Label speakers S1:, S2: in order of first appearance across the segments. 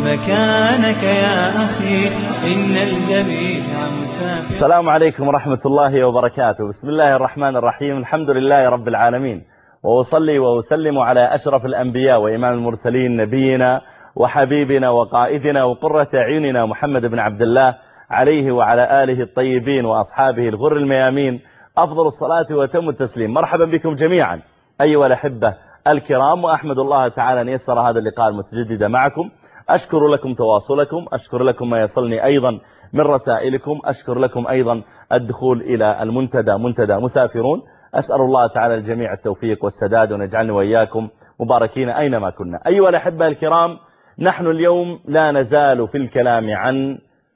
S1: مكانك يا أخي، إن الجميع مسافر.
S2: السلام عليكم ورحمة الله وبركاته. بسم الله الرحمن الرحيم. الحمد لله رب العالمين، وأصلي وأسلم على أشرف الأنبياء وإمام المرسلين، نبينا وحبيبنا وقائدنا وقرة أعيننا محمد بن عبد الله، عليه وعلى آله الطيبين وأصحابه الغر الميامين أفضل الصلاة وتم التسليم. مرحبا بكم جميعا أيها الأحبة الكرام، وأحمد الله تعالى أن يسر هذا اللقاء المتجدد معكم. أشكر لكم تواصلكم، أشكر لكم ما يصلني أيضا من رسائلكم، أشكر لكم أيضا الدخول إلى المنتدى، منتدى مسافرون. أسأل الله تعالى الجميع التوفيق والسداد، ونجعلني وإياكم مباركين أينما كنا. أيها الأحبة الكرام، نحن اليوم لا نزال في الكلام عن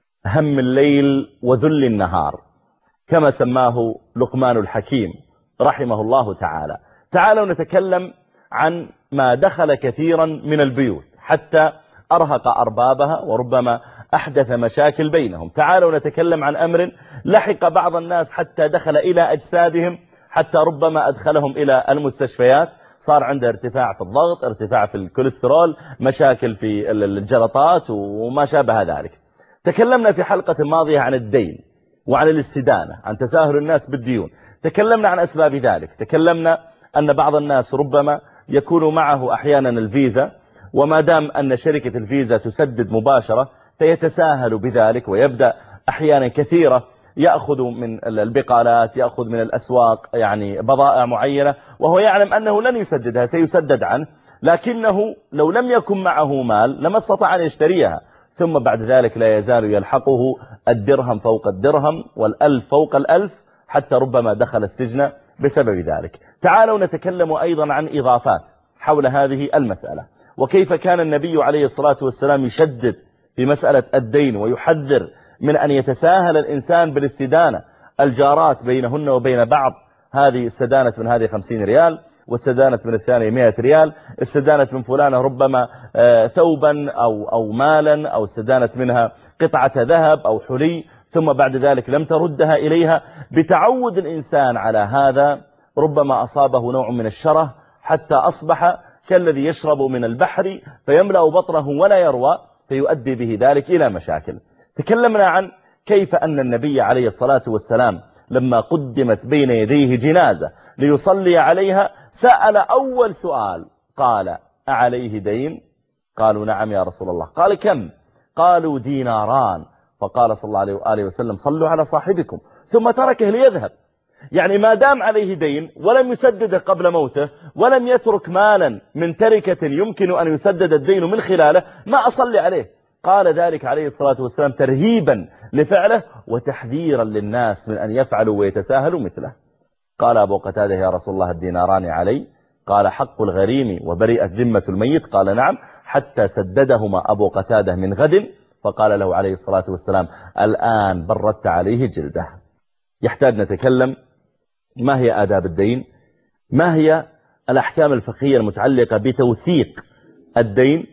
S2: هم الليل وذل النهار، كما سماه لقمان الحكيم رحمه الله تعالى. تعالوا نتكلم عن ما دخل كثيرا من البيوت حتى أرهق أربابها وربما أحدث مشاكل بينهم. تعالوا نتكلم عن أمر لحق بعض الناس حتى دخل إلى أجسادهم، حتى ربما أدخلهم إلى المستشفيات. صار عنده ارتفاع في الضغط، ارتفاع في الكوليسترول، مشاكل في الجلطات وما شابه ذلك. تكلمنا في حلقة ماضية عن الدين وعن الاستدانة، عن تساهل الناس بالديون. تكلمنا عن أسباب ذلك، تكلمنا أن بعض الناس ربما يكون معه أحيانا الفيزا، وما دام أن شركة الفيزا تسدد مباشرة فيتساهل بذلك، ويبدأ أحيانا كثيرة يأخذ من البقالات، يأخذ من الأسواق يعني بضائع معينة، وهو يعلم أنه لن يسددها، سيسدد عنه، لكنه لو لم يكن معه مال لما استطاع أن يشتريها. ثم بعد ذلك لا يزال يلحقه الدرهم فوق الدرهم والألف فوق الألف، حتى ربما دخل السجن بسبب ذلك. تعالوا نتكلم أيضا عن إضافات حول هذه المسألة، وكيف كان النبي عليه الصلاة والسلام يشدد في مسألة الدين ويحذر من أن يتساهل الإنسان بالاستدانة. الجارات بينهن وبين بعض، هذه استدانت من هذه 50 ريال، واستدانت من الثانية 100 ريال، استدانت من فلانة ربما ثوبا أو مالا، أو استدانت منها قطعة ذهب أو حلي، ثم بعد ذلك لم تردها إليها. بتعود الإنسان على هذا ربما أصابه نوع من الشره، حتى أصبح كالذي يشرب من البحر فيملأ بطنه ولا يروى، فيؤدي به ذلك إلى مشاكل. تكلمنا عن كيف أن النبي عليه الصلاة والسلام لما قدمت بين يديه جنازة ليصلي عليها سأل أول سؤال، قال: أعليه دين؟ قالوا: نعم يا رسول الله. قال: كم؟ قالوا: ديناران. فقال صلى الله عليه وآله وسلم: صلوا على صاحبكم، ثم تركه ليذهب. يعني ما دام عليه دين ولم يسدده قبل موته، ولم يترك مالا من تركة يمكن أن يسدد الدين من خلاله، ما أصلي عليه. قال ذلك عليه الصلاة والسلام ترهيبا لفعله وتحذيرا للناس من أن يفعلوا ويتساهلوا مثله. قال أبو قتادة: يا رسول الله الديناران علي؟ قال: حق الغريم وبرئت ذمة الميت. قال: نعم. حتى سددهما أبو قتادة من غد، فقال له عليه الصلاة والسلام: الآن بردت عليه جلده. يحتاج نتكلم ما هي آداب الدين، ما هي الأحكام الفقهية المتعلقة بتوثيق الدين،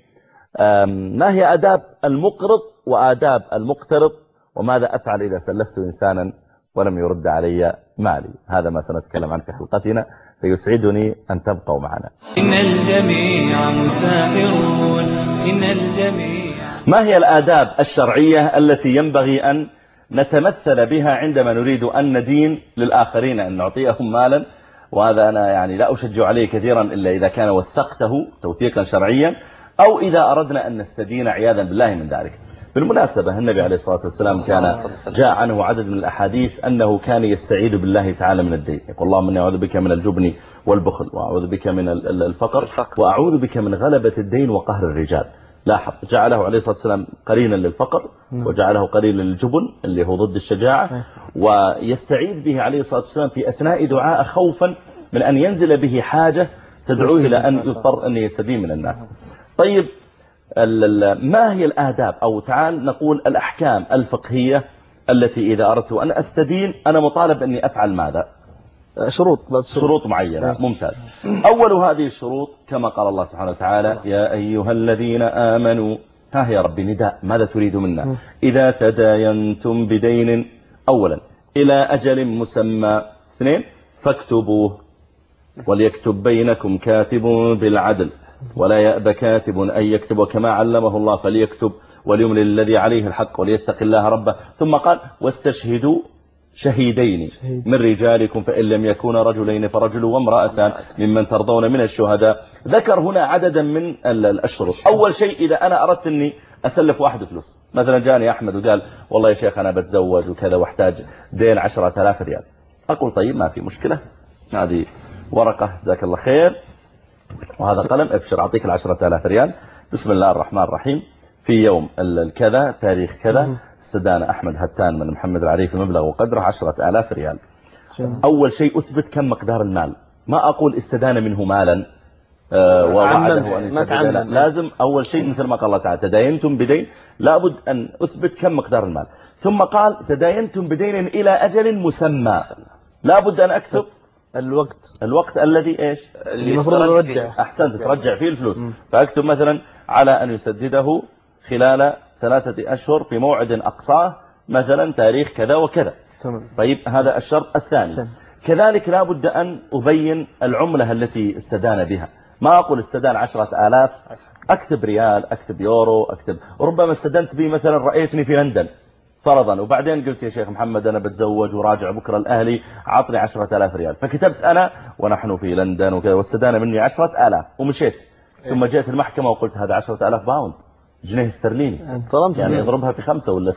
S2: ما هي آداب المقرض وآداب المقترض، وماذا أفعل إذا سلفت إنسانا ولم يرد علي مالي. هذا ما سنتكلم عنه في حلقتنا، فيسعدني أن تبقوا معنا.
S1: إن الجميع مسافرون، إن الجميع.
S2: ما هي الآداب الشرعية التي ينبغي أن نتمثل بها عندما نريد أن ندين للآخرين، أن نعطيهم مالا؟ وهذا أنا يعني لا أشجع عليه كثيرا إلا إذا كان وثقته توثيقا شرعيا، أو إذا أردنا أن نستدين عياذا بالله من ذلك. بالمناسبة النبي عليه الصلاة والسلام كان جاء عنه عدد من الأحاديث أنه كان يستعيذ بالله تعالى من الدين، يقول: اللهم إني أعوذ بك من الجبن والبخل، وأعوذ بك من الفقر، وأعوذ بك من غلبة الدين وقهر الرجال. لاحظ، جعله عليه الصلاة والسلام قرينا للفقر، وجعله قرينا للجبن اللي هو ضد الشجاعة، ويستعيذ به عليه الصلاة والسلام في أثناء دعاء خوفا من أن ينزل به حاجة تدعوه إلى أن يضطر أن يستدين من الناس. طيب، ما هي الآداب، أو تعال نقول الأحكام الفقهية التي إذا أردت أن أستدين أنا مطالب أني أفعل ماذا؟ شروط معينة. ممتاز. أول هذه الشروط كما قال الله سبحانه وتعالى: يا أيها الذين آمنوا. ها يا ربي نداء، ماذا تريد منا؟ إذا تداينتم بدين، أولا إلى أجل مسمى، 2 فاكتبوه وليكتب بينكم كاتب بالعدل، ولا يأبى كاتب أن يكتب وكما علمه الله فليكتب وليملل الذي عليه الحق وليتق الله ربه. ثم قال واستشهدوا شهيدين من رجالكم فإن لم يكونا رجلين فرجل وامرأتان ممن ترضون من الشهداء. ذكر هنا عددا من الشروط. أول شيء إذا أنا أردت أني أسلف واحد فلوس، مثلا جاني أحمد وقال والله يا شيخ أنا بتزوج وكذا واحتاج دين 10,000 ريال، أقول طيب ما في مشكلة، هذه ورقة جزاك الله خير وهذا قلم، ابشر أعطيك 10,000 ريال، بسم الله الرحمن الرحيم، في يوم الكذا تاريخ كذا استدان أحمد هتان من محمد العريفي مبلغ وقدره 10,000 ريال. أول شيء أثبت كم مقدار المال، ما أقول استدان منه مالا ووعده أن يسدد، لازم أول شيء مثل ما قال الله تعالى تداينتم بدين، لابد أن أثبت كم مقدار المال. ثم قال تداينتم بدين إلى أجل مسمى، لابد أن أكتب الوقت الذي إيش
S3: المفروض نرجع،
S2: أحسنت ترجع فيه الفلوس. فأكتب مثلا على أن يسدده خلال 3 أشهر في موعد أقصاه مثلا تاريخ كذا وكذا. طيب هذا الشرط الثاني. كذلك لابد أن أبين العملة التي استدان بها، ما أقول استدان 10,000 أكتب ريال أكتب يورو أكتب، ربما استدنت به مثلا رأيتني في لندن فرضا وبعدين قلت يا شيخ محمد أنا بتزوج وراجع بكرة الأهلي عطني 10,000 ريال، فكتبت أنا ونحن في لندن وكذا واستدان مني 10,000 ومشيت، ثم جئت المحكمة وقلت هذا 10,000 باوند جنيه استرليني، يعني اضربها في 5 ولا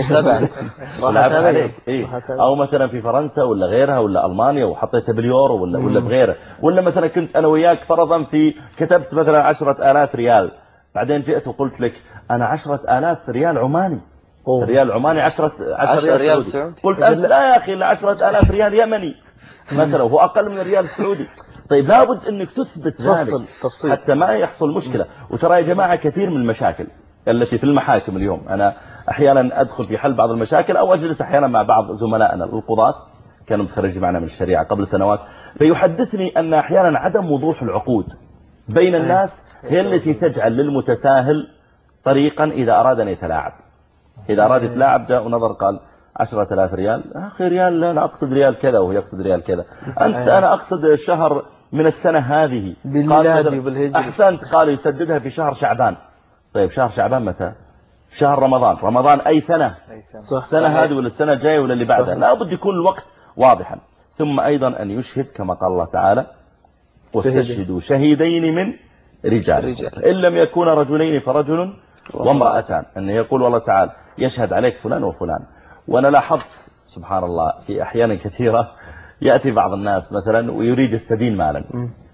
S2: 7 ولعب عليك إيه؟ أو مثلا في فرنسا ولا غيرها ولا ألمانيا وحطيتها باليورو ولا بغيره، ولا مثلا كنت أنا وياك فرضا في كتبت مثلا 10,000 ريال، بعدين جئت وقلت لك أنا 10,000 ريال عماني، ريال عماني 10 ريال سعودي، قلت أنت لا يا أخي إلا 10,000 ريال يمني مثلا وهو أقل من الريال السعودي. طيب لابد أنك تثبت ذلك حتى ما يحصل مشكلة. وترى يا جماعة كثير من المشاكل التي في المحاكم اليوم، أنا أحيانا أدخل في حل بعض المشاكل أو أجلس أحيانا مع بعض زملائنا القضاة كانوا متخرج معنا من الشريعة قبل سنوات، فيحدثني أن أحيانا عدم وضوح العقود بين الناس هي التي تجعل للمتساهل طريقا إذا أراد أن يتلاعب. إذا أراد يتلاعب جاء ونظر قال 10,000 ريال، أخي ريال لا أنا أقصد ريال كذا وهو يقصد ريال كذا، أنا أقصد الشهر من السنة هذه
S3: بالميلادي وبالهجري،
S2: أحسنت، قال يسددها في شهر شعبان. طيب شهر شعبان متى؟ شهر رمضان أي سنة؟ السنة هذه ولا السنة الجاية ولا اللي بعدها؟ لا بد يكون الوقت واضحا. ثم أيضا أن يشهد كما قال الله تعالى واستشهدوا شهيدين من رجال إن لم يكون رجلين فرجل وامرأتان، أن يقول الله تعالى يشهد عليك فلان وفلان. وأنا لاحظت سبحان الله في أحيانا كثيرة يأتي بعض الناس مثلا ويريد يستدين مالا،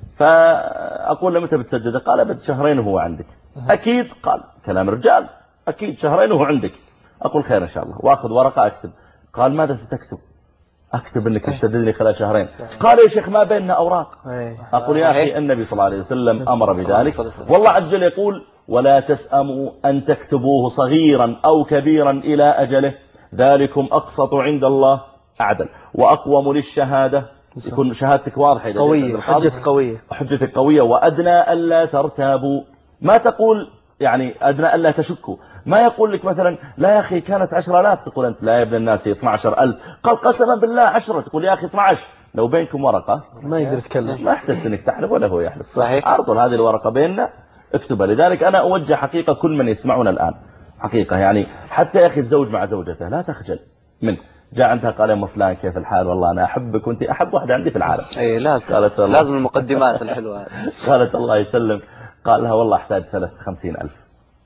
S2: فأقول له متى بتسدده؟ قال بعد 2 شهر وهو عندك. أكيد؟ قال كلام رجال، أكيد 2 شهر وهو عندك. أقول خير إن شاء الله، وأخذ ورقة أكتب. قال ماذا ستكتب؟ أكتب أنك تسددني خلال 2 شهر. قال يا شيخ ما بيننا أوراق. أقول يا أخي النبي صلى الله عليه وسلم أمر بذلك، والله عز وجل يقول ولا تسأموا أن تكتبوه صغيرا أو كبيرا إلى أجله ذلكم أقسط عند الله أعدل وأقوم للشهادة، يكون شهادتك واضحة
S3: قوية،
S2: حجتك قوية، وأدنى ألا ترتابوا، ما تقول يعني أدنى ألا تشكوا، ما يقول لك مثلا لا يا أخي كانت 10,000 تقول أنت لا يا ابن الناس 12,000، قال قسما بالله 10 تقول يا أخي 12. لو بينكم ورقة
S3: ما يقدر يتكلم،
S2: ما احتجت انك تحلف ولا هو يحلف،
S3: صحيح.
S2: عرضوا هذه الورقة بيننا اكتبها. لذلك أنا أوجه حقيقة كل من يسمعنا الآن حقيقة، يعني حتى يا أخي الزوج مع زوجته لا تخجل منه، جاء عندها قال يا ام فلان كيف الحال، والله أنا أحبك وأنت أحب واحدة عندي في العالم.
S4: أي لازم المقدمات الحلوة.
S2: قالت الله يسلم، قال لها والله أحتاج سلف 50,000.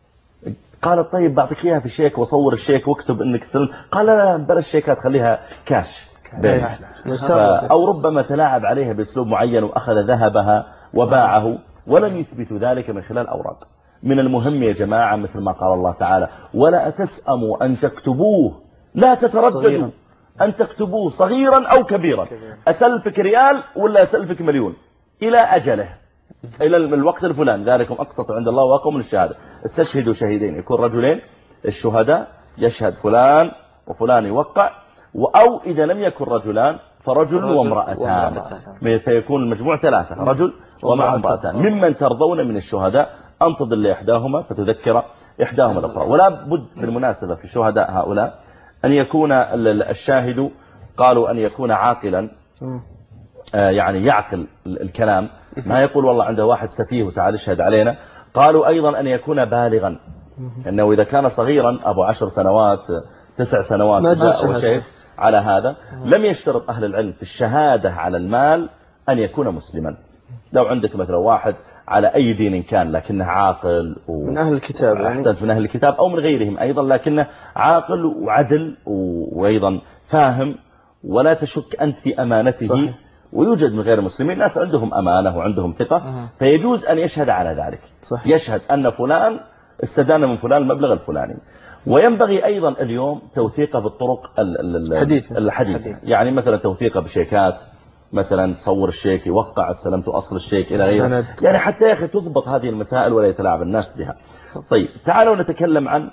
S2: قالت طيب بعطيك إياها في شيك وصور الشيك واكتب إنك سلم. قال لا بلا الشيكات خليها كاش بينها. أو ربما تلاعب عليها بأسلوب معين وأخذ ذهبها وباعه ولم يثبت ذلك من خلال أوراق. من المهم يا جماعة مثل ما قال الله تعالى ولا تسأموا أن تكتبوه، لا تترددوا أن تكتبوه صغيرا أو كبيرا، أسلفك ريال ولا أسلفك مليون إلى أجله، إلى الوقت الفلاني، ذلكم أقسط عند الله وأقوم للشهادة. استشهدوا شهيدين، يكون رجلين، الشهداء يشهد فلان وفلان يوقع، أو إذا لم يكن رجلان فرجل وامرأتان، فيكون المجموع 3، رجل ومع امرأتان ممن ترضون من الشهداء أن تضل إحداهما فتذكر إحداهما الأخرى. ولا بد بالمناسبة في الشهداء هؤلاء أن يكون الشاهد قالوا أن يكون عاقلا، يعني يعقل الكلام، ما يقول والله عنده واحد سفيه وتعال اشهد علينا. قالوا أيضا أن يكون بالغا، أنه إذا كان صغيرا أبو 10 سنوات 9 سنوات وشيء على هذا، لم يشترط أهل العلم في الشهادة على المال أن يكون مسلما. لو عندك مثلا واحد على أي دين كان لكنه عاقل
S3: من أهل الكتاب
S2: أحسنت، من أهل الكتاب أو من غيرهم أيضا، لكنه عاقل وعدل وأيضا فاهم ولا تشك أنت في أمانته. صحيح. ويوجد من غير المسلمين ناس عندهم أمانة وعندهم ثقة، فيجوز أن يشهد على ذلك. صحيح. يشهد أن فلان استدان من فلان المبلغ الفلاني. وينبغي أيضا اليوم توثيقه بالطرق الحديثة. يعني مثلا توثيقه بشيكات، مثلا تصور الشيك يوقع استلمت أصل الشيك إلى غيره، يعني حتى يا أخي تضبط هذه المسائل ولا يتلاعب الناس بها. طيب تعالوا نتكلم عن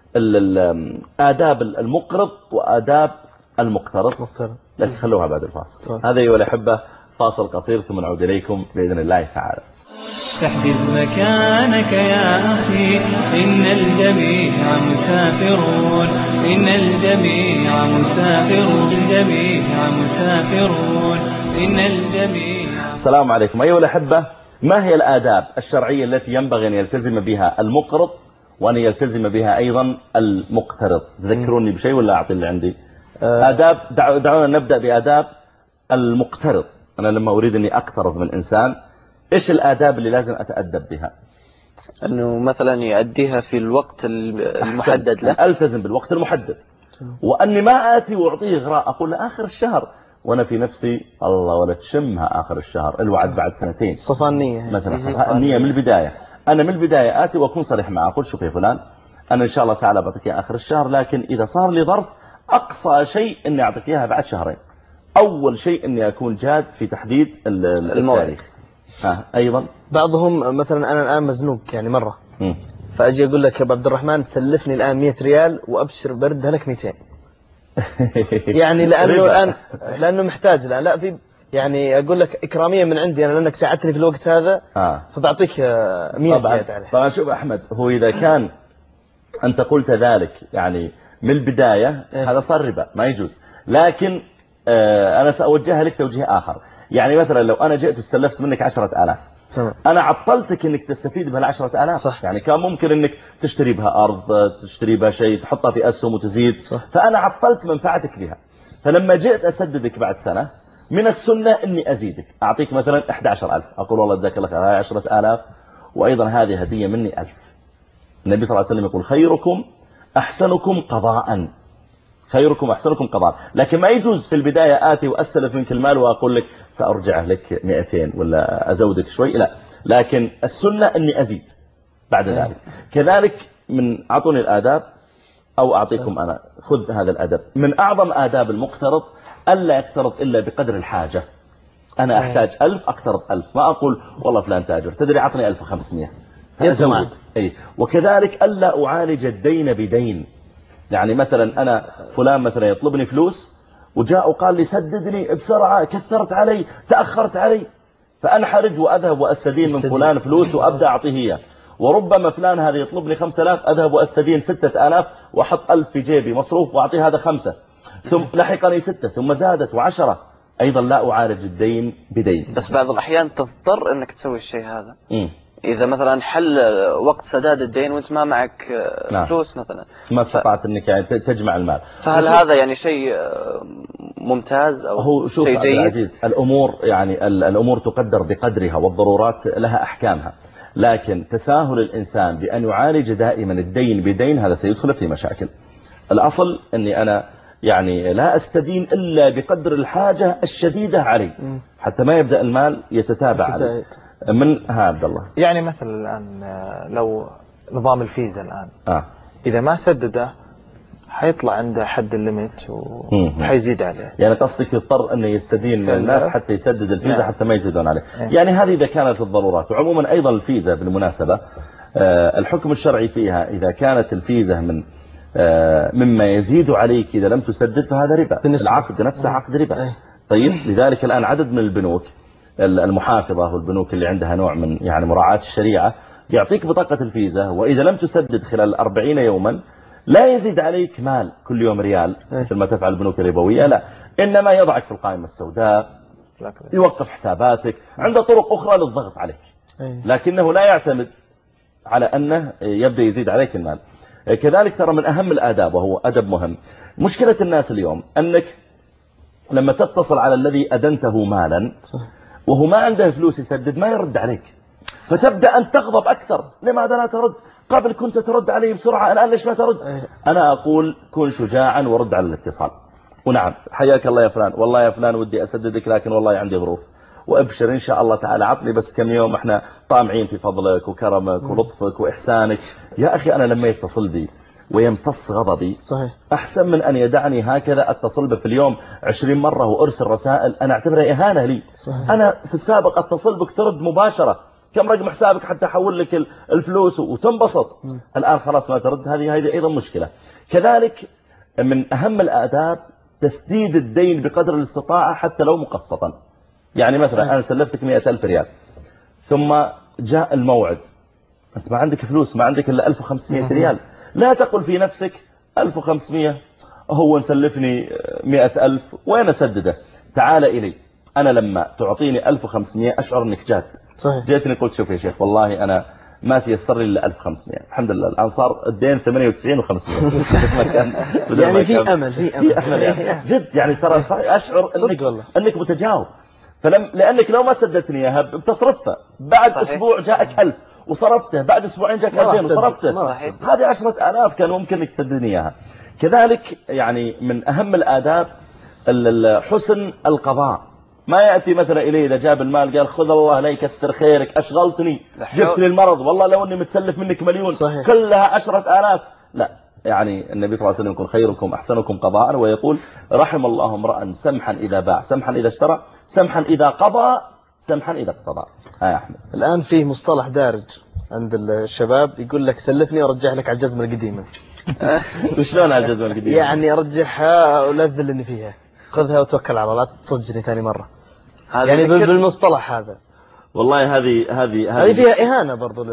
S2: آداب المقرض وآداب المقترض، لكن خلوها بعد الفاصل. هذا أيها الأحبة فاصل قصير ثم نعود إليكم بإذن الله تعالى.
S1: احجز مكانك يا أخي، إن الجميع مسافرون، إن الجميع مسافرون، الجميع مسافرون، إن الجميع.
S2: السلام عليكم أيها الأحبة. ما هي الآداب الشرعية التي ينبغي أن يلتزم بها المقرض وأن يلتزم بها أيضا المقترض؟ تذكروني بشيء ولا أعطي اللي عندي؟ آداب. دعونا نبدأ بآداب المقترض. أنا لما أريد أني أقترض من إنسان، إيش الآداب اللي لازم أتأدب بها؟
S4: أنه مثلا يؤديها في الوقت المحدد له.
S2: ألتزم بالوقت المحدد، وأني ما آتي وأعطيه إغراء أقول له آخر الشهر وأنا في نفسي الله ولا تشمها آخر الشهر، الوعد بعد سنتين.
S3: صفاء النية
S2: مثلا صفاء النية من البداية. أنا من البداية آتي وأكون صريح معه، أقول شوف يا فلان أنا إن شاء الله تعالى بعطيك آخر الشهر، لكن إذا صار لي ظرف أقصى شيء إني أعطيك إياها بعد شهرين. أول شيء إني أكون جاد في تحديد التاريخ. أيضا
S3: بعضهم مثلا أنا الآن مزنوق يعني مرة، فأجي أقول لك يا أبو عبد الرحمن تسلفني الآن 100 ريال وأبشر بردها لك 200. يعني لأنه محتاج لا في يعني أقول لك إكرامية من عندي أنا لأنك ساعدتني في الوقت هذا، فبعطيك 100 زيادة عليه.
S2: طبعا شوف أحمد، هو إذا كان أنت قلت ذلك يعني من البداية هذا صار ربا ما يجوز. لكن أنا سأوجهها لك توجيه آخر. يعني مثلا لو أنا جئت وسلفت منك 10,000، أنا عطلتك أنك تستفيد بها 10,000. يعني كان ممكن أنك تشتري بها أرض، تشتري بها شيء، تحطها في أسهم وتزيد. فأنا عطلت منفعتك بها. فلما جئت أسددك بعد سنة، من السنة أني أزيدك، أعطيك مثلا 11,000، أقول والله جزاك الله خير هاي 10,000 وأيضا هذه هدية مني 1000. النبي صلى الله عليه وسلم يقول خيركم أحسنكم قضاء، خيركم أحسنكم قضاء. لكن ما يجوز في البداية آتي وأسلف منك المال وأقول لك سأرجع لك 200 ولا أزودك شوي، لا. لكن السنة أني أزيد بعد ذلك. كذلك من أعطوني الآداب أو أعطيكم أنا، خذ هذا الأدب. من أعظم آداب المقترض ألا يقترض إلا بقدر الحاجة. أنا أحتاج 1000 أقترض 1000، ما أقول والله فلان تاجر تدري عطني 1500 أزود. وكذلك ألا أعالج الدين بدين. يعني مثلا أنا فلان مثلا يطلبني فلوس وجاء وقال لي سددني بسرعة، كثرت علي، تأخرت علي، فأنحرج وأذهب وأستدين من فلان فلوس وأبدأ أعطيه إياه. وربما فلان هذا يطلبني 5000، أذهب وأستدين 6000 وأحط 1000 في جيبي مصروف وأعطيه هذا 5، ثم لحقني 6 ثم زادت و10. أيضا لا أعالج الدين بدين.
S4: بس بعض الأحيان تضطر أنك تسوي الشيء هذا. إذا مثلا حل وقت سداد الدين وأنت ما معك فلوس مثلا،
S2: ما استطعت أنك يعني تجمع المال،
S4: فهل هذا يعني شيء ممتاز أو
S2: هو
S4: شيء جيد؟
S2: العزيز الأمور يعني الأمور تقدر بقدرها والضرورات لها أحكامها. لكن تساهل الإنسان بأن يعالج دائما الدين بدين هذا سيدخل في مشاكل. الأصل أني أنا يعني لا أستدين إلا بقدر الحاجة الشديدة علي، حتى ما يبدأ المال يتتابع علي. من عبد الله
S5: يعني مثلا الآن لو نظام الفيزا الآن إذا ما سدده حيطلع عنده حد الليميت وحيزيد عليه.
S2: يعني قصدك يضطر أنه يستدين من الناس حتى يسدد الفيزا حتى ما يزيدون عليه. يعني هذه إذا كانت الضرورات. وعموما أيضا الفيزا بالمناسبة الحكم الشرعي فيها إذا كانت الفيزا مما يزيد عليك إذا لم تسدد فهذا ربا. العقد نفسه عقد ربا. طيب لذلك الآن عدد من البنوك المحافظة والبنوك اللي عندها نوع من يعني مراعاة الشريعة يعطيك بطاقة الفيزا، وإذا لم تسدد خلال 40 يوما لا يزيد عليك مال كل يوم ريال مثل ما تفعل البنوك الربوية، لا، إنما يضعك في القائمة السوداء يوقف حساباتك، عنده طرق أخرى للضغط عليك، لكنه لا يعتمد على أنه يبدأ يزيد عليك المال. كذلك ترى من أهم الآداب، وهو أدب مهم، مشكلة الناس اليوم أنك لما تتصل على الذي أدنته مالا وهو ما عنده فلوس يسدد ما يرد عليك، فتبدأ أن تغضب أكثر. لماذا لا ترد؟ قبل كنت ترد علي بسرعة، الآن ليش ما ترد؟ أنا أقول كن شجاعا ورد على الاتصال، ونعم حياك الله يا فلان، والله يا فلان ودي أسددك لكن والله عندي ظروف، وأبشر إن شاء الله تعالى، عطني بس كم يوم، احنا طامعين في فضلك وكرمك ولطفك وإحسانك. يا أخي أنا لما يتصل بي ويمتص غضبي صحيح أحسن من أن يدعني هكذا أتصل به في اليوم 20 مرة وأرسل رسائل، أنا أعتبرها إهانة لي صحيح. أنا في السابق أتصل بك ترد مباشرة، كم رقم حسابك حتى أحول لك الفلوس وتنبسط، الآن خلاص ما ترد، هذه أيضا مشكلة. كذلك من أهم الآداب تسديد الدين بقدر الاستطاعة حتى لو مقسطا. يعني مثلا أنا سلفتك 100,000 ريال ثم جاء الموعد، أنت ما عندك فلوس، ما عندك إلا 1500 ريال، لا تقل في نفسك 1500 هو نسلفني 100,000 وين أسدده، تعال إلي، أنا لما تعطيني 1500 أشعر أنك جاد صحيح. جيتني قلت شوف يا شيخ والله أنا ما تيسر لي إلا 1500، الحمد لله الآن صار الدين 98,500
S3: يعني في أمل
S2: يعني. جد يعني ترى أشعر أنك متجاوب، لأنك لو ما سددتني إياها بتصرفها بعد صحيح. أسبوع جاءك 1000 وصرفته، بعد أسبوعين جاءك 2000 وصرفته، هذه 10,000 كان ممكن انك تسددني إياها. كذلك يعني من أهم الآداب حسن القضاء، ما يأتي مثلا إليه إذا جاب المال قال خذ الله لا يكثر خيرك، أشغلتني، جبتني المرض، والله لو أني متسلف منك مليون صحيح. كلها 10,000، لا. يعني النبي صلى الله عليه وسلم يقول خيركم أحسنكم قضاء، ويقول رحم الله امرأ سمحا إذا باع، سمحا إذا اشترى، سمحا إذا قضى، سمحا إذا اقتضى. يا أحمد
S3: الآن فيه مصطلح دارج عند الشباب يقول لك سلفني وارجع لك على الجزمة القديمة.
S2: وشلون على الجزمة القديمة؟
S3: يعني ارجعها ولا تذلني فيها، خذها وتوكل على الله، لا تصجني ثاني مرة، يعني بالمصطلح هذا.
S2: والله هذه
S3: فيها إهانة برضو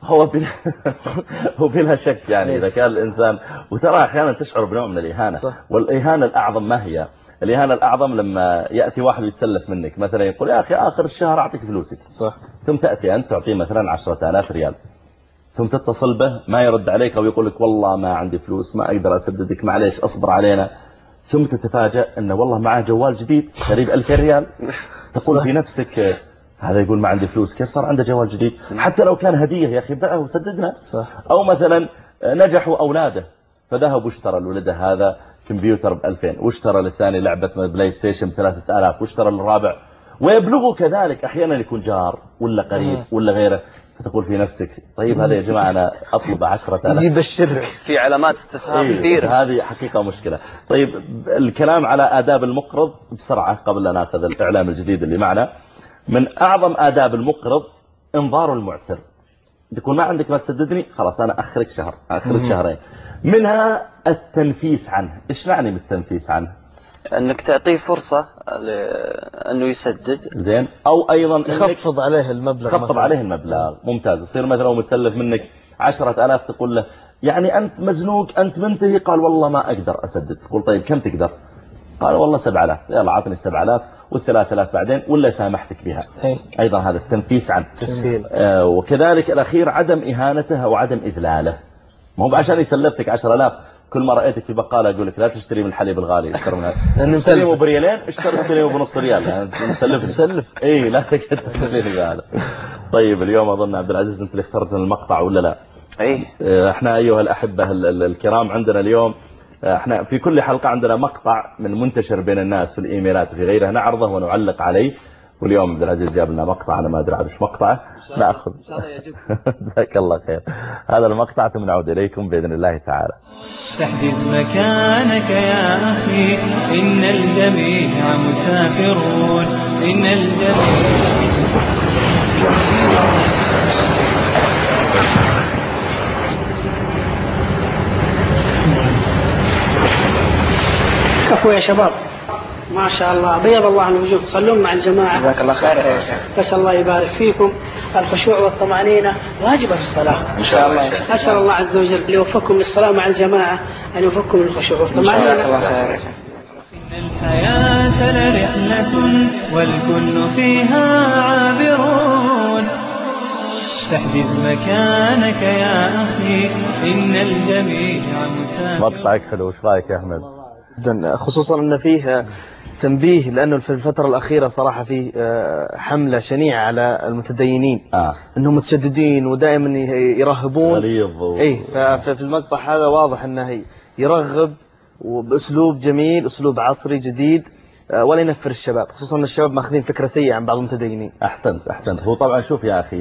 S2: هو بلا شك يعني إذا كان الإنسان، وترى أحيانا تشعر بنوع من الإهانة صح. والإهانة الأعظم ما هي؟ الإهانة الأعظم لما يأتي واحد يتسلف منك، مثلا يقول يا أخي آخر الشهر أعطيك فلوسك صح. ثم تأتي أنت تعطيه مثلا 10,000 ريال، ثم تتصل به ما يرد عليك أو يقول لك والله ما عندي فلوس ما أقدر أسددك، معليش أصبر علينا، ثم تتفاجأ أنه والله معه جوال جديد قريب 2000 ريال، تقول في نفسك هذا يقول ما عندي فلوس، كيف صار عنده جوال جديد؟ حتى لو كان هدية يا أخي بيعه وسددنا صح. أو مثلا نجحوا أولاده فذهب واشترى لولده هذا كمبيوتر ب2000، واشترى للثاني لعبة بلاي ستيشن ب3,000، واشترى للرابع، ويبلغه كذلك. أحيانا يكون جار ولا قريب ولا غيره، فتقول في نفسك طيب هذا يا جماعة أنا أطلب 10,000،
S3: يجيب الشر،
S4: في علامات استفهام كثيرة.
S2: هذه حقيقة مشكلة. طيب الكلام على آداب المقرض بسرعة قبل أن نأخذ الإعلام الجديد اللي معنا. من أعظم آداب المقرض انظار المعسر، تكون ما عندك ما تسددني خلاص أنا أخرك شهر، أخرك شهرين. منها التنفيس عنه. إيش نعني بالتنفيس عنه؟
S4: أنك تعطيه فرصة أنه يسدد
S2: زين، أو أيضا
S3: يخفض عليه المبلغ،
S2: خفض عليه المبلغ ممتاز. يصير مثلا لو متسلف منك 10,000 تقول له يعني أنت مزنوق أنت منتهي، قال والله ما أقدر أسدد، تقول طيب كم تقدر؟ قال والله 7,000، يلا عطني 7,000 وال3,000 بعدين ولا سامحتك بها. أيضا هذا التنفيس عنه. وكذلك الأخير عدم إهانته أو عدم إذلاله. ما هو عشان يسلفتك 10,000 كل ما رأيتك في بقالة أقول لك لا تشتري من الحليب الغالي، اشتري من مسلمه بريالين، اشتري بنص ريال، يعني مسلف اي لا تكتب هذا. طيب اليوم أظن عبد العزيز أنت اللي اخترت المقطع ولا لا؟ احنا أيها الأحبة الكرام عندنا اليوم احنا في كل حلقة عندنا مقطع من منتشر بين الناس في الإيميلات وفي غيرها نعرضه ونعلق عليه، واليوم عبد العزيز جاب لنا مقطع أنا ما أدري عاد ايش مقطعه، نأخذ جزاك الله خير هذا المقطع ثم نعود إليكم بإذن الله تعالى.
S1: احجز مكانك يا أخي إن الجميع مسافرون، إن الجميع
S6: كفو يا شباب ما شاء الله، بيض الله الوجوه، صلون مع الجماعة.
S4: جزاك الله خير يا شيخ.
S6: بس الله يبارك فيكم. الخشوع والطمأنينة واجبة في الصلاة إن شاء الله. أسأل الله عز وجل أن يوفقكم للصلاة مع الجماعة، أن يوفقكم للخشوع والطمأنينة.
S1: إن الحياة المثل رحلة والكل فيها عابرون. تحجز مكانك يا أخي إن الجميع مسافرون.
S2: مقطعك حلو، وش رايك يا أحمد؟
S3: خصوصا أن فيه تنبيه، لأنه في الفترة الأخيرة صراحة فيه حملة شنيعة على المتدينين أنهم متشددين ودائما يرهبون
S2: غليظ
S3: ففي المقطع هذا واضح أنه يرغب وبأسلوب جميل، أسلوب عصري جديد، ولا ينفر الشباب، خصوصا أن الشباب ماخذين فكرة سيئة عن بعض المتدينين.
S2: أحسنت. هو طبعا شوف يا أخي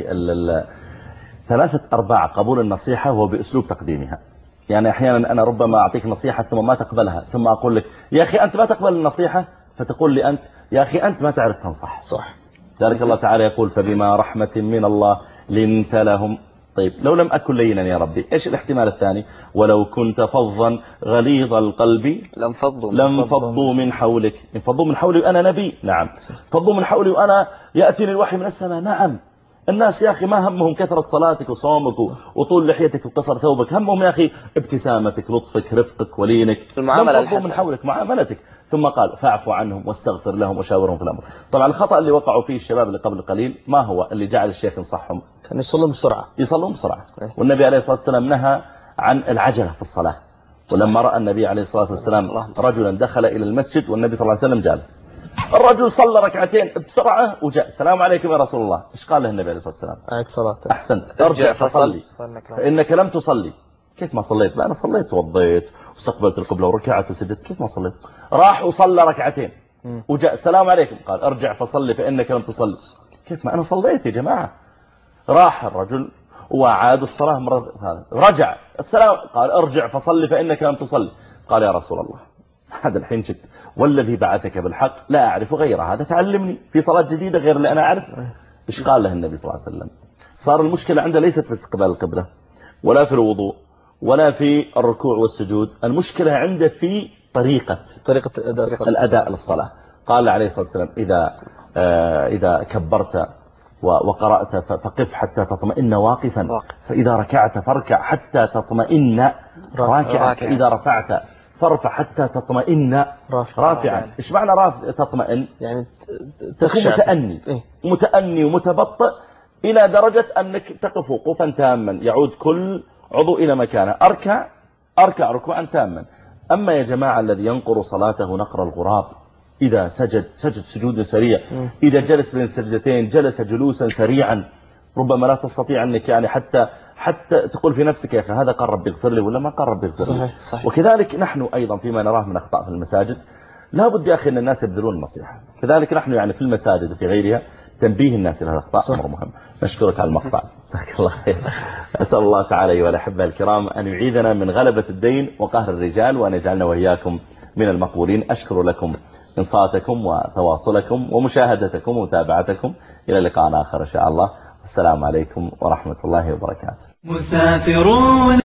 S2: 3/4 قبول النصيحة هو بأسلوب تقديمها. يعني أحيانا أنا ربما أعطيك نصيحة ثم ما تقبلها، ثم أقول لك يا أخي أنت ما تقبل النصيحة، فتقول لي أنت يا أخي أنت ما تعرف تنصح.
S3: صح.
S2: ذلك الله تعالى يقول فبما رحمة من الله لنت لهم. طيب لو لم أكن لينا يا ربي، إيش الاحتمال الثاني؟ ولو كنت فظا غليظ القلب لانفضوا من حولك. انفضوا من حولي وأنا نبي، نعم. فضوا من حولي وأنا يأتيني الوحي من السماء، نعم. الناس يا أخي ما همهم كثرة صلاتك وصومك وطول لحيتك وقصر ثوبك، همهم يا أخي ابتسامتك، لطفك، رفقك، ولينك،
S4: المعاملة الحسنة
S2: من حولك، معاملتك. ثم قال فاعفوا عنهم واستغفر لهم وشاورهم في الأمر. طبعا الخطأ اللي وقعوا فيه الشباب اللي قبل قليل ما هو اللي جعل الشيخ ينصحهم؟
S3: كان يصلون بسرعة.
S2: والنبي عليه الصلاة والسلام نهى عن العجلة في الصلاة. ولما رأى النبي عليه الصلاة والسلام رجلا دخل إلى المسجد والنبي صلى الله عليه وسلم جالس، الرجل صلى ركعتين بسرعة وجاء، السلام عليكم يا رسول الله. إيش قال له النبي عليه الصلاة والسلام؟
S3: أعد صلاة.
S2: أحسنت، ارجع فصلي فإنك لم تصلي. كيف ما صليت؟ لا أنا صليت وضيت واستقبلت القبلة وركعت وسجدت. كيف ما صليت؟ راح وصلى ركعتين وجاء، السلام عليكم، قال ارجع فصلي فإنك لم تصلي. كيف ما أنا صليت يا جماعة؟ راح الرجل وعاد الصلاة مرة، رجع، السلام، قال ارجع فصلي فإنك لم تصلي. قال يا رسول الله هذا الحين شفت والذي بعثك بالحق لا أعرف غير هذا، تعلمني في صلاة جديدة غير اللي أنا أعرف. إيش قال له النبي صلى الله عليه وسلم؟ صار المشكلة عنده ليست في استقبال القبلة ولا في الوضوء ولا في الركوع والسجود، المشكلة عنده في طريقة الأداء للصلاة. قال عليه الصلاة والسلام إذا كبرت وقرأت فقف حتى تطمئن واقفا، فإذا ركعت فاركع حتى تطمئن راكعا، فإذا رفعت فارفع حتى تطمئن رافعا. إيش معنى تطمئن؟
S3: يعني
S2: تكون متأني ومتبطئ إلى درجة أنك تقف وقوفا تاما يعود كل عضو إلى مكانه. أركع ركوعا تاما. أما يا جماعة الذي ينقر صلاته نقر الغراب، إذا سجد سجود سريع، إذا جلس بين السجدتين جلس جلوسا سريعا، ربما لا تستطيع أنك يعني حتى تقول في نفسك يا أخي هذا قال ربي اغفر لي ولا ما قال ربي اغفر لي.
S3: صحيح.
S2: وكذلك نحن أيضا فيما نراه من أخطاء في المساجد لا بد يا أخي أن الناس يبذلون النصيحة. كذلك نحن يعني في المساجد وفي غيرها تنبيه الناس إلى الأخطاء أمر مهم. نشكرك على المقطع، جزاك الله خير. أسأل الله تعالى أيها الأحبة الكرام أن يعيذنا من غلبة الدين وقهر الرجال، وأن يجعلنا وإياكم من المقبولين. أشكر لكم إنصاتكم وتواصلكم ومشاهدتكم ومتابعتكم. إلى لقاء آخر إن شاء الله. السلام عليكم ورحمة الله وبركاته.
S1: مسافرون.